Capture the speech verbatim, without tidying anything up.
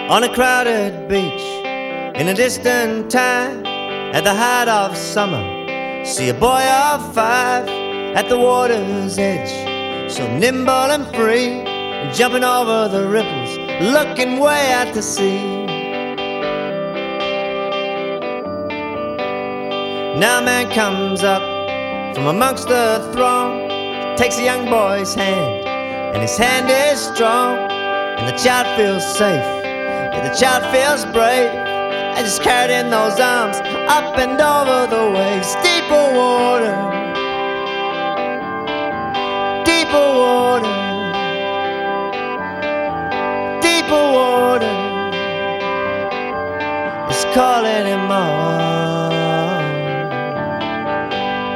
on a crowded beach in a distant time at the height of summer. See a boy of five at the water's edge, so nimble and free, jumping over the ripples, looking way out to sea. Now a man comes up from amongst the throng, takes a young boy's hand, and his hand is strong, and the child feels safe, yeah, the child feels brave, and just carried in those arms, up and over the waves. Deeper water, deeper water, deeper water is calling him